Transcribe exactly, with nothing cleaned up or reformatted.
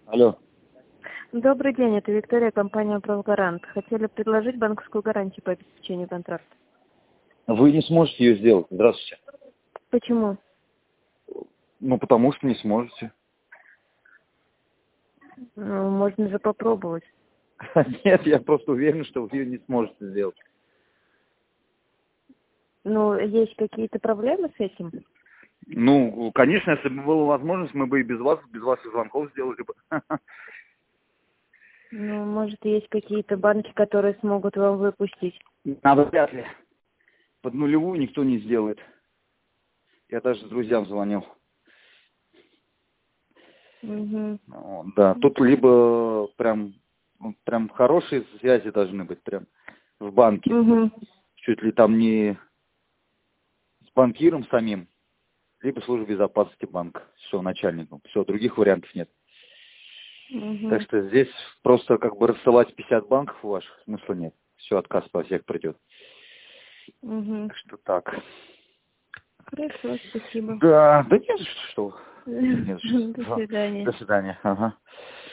Алло. Добрый день, это Виктория, компания «Правгарант». Хотели предложить банковскую гарантию по обеспечению контракта. Вы не сможете ее сделать. Здравствуйте. Почему? Ну, потому что не сможете. Ну, можно же попробовать. Нет, я просто уверен, что вы ее не сможете сделать. Ну, есть какие-то проблемы с этим? Ну, конечно, если бы была возможность, мы бы и без вас, без ваших звонков сделали бы. Ну, может, есть какие-то банки, которые смогут вам выпустить. Надо вряд ли. Под нулевую никто не сделает. Я даже друзьям звонил. Угу. Вот, да, тут либо прям, ну, прям хорошие связи должны быть прям в банке. Угу. Чуть ли там не с банкиром самим, либо служба безопасности банка. Все, начальником. Все, других вариантов нет. Так Угу. что здесь просто как бы рассылать пятьдесят банков ваших смысла нет. Все, отказ по всех придет. Угу. Так что так. Хорошо, спасибо. Да, да не за что. Не за До что. свидания. До свидания. Ага.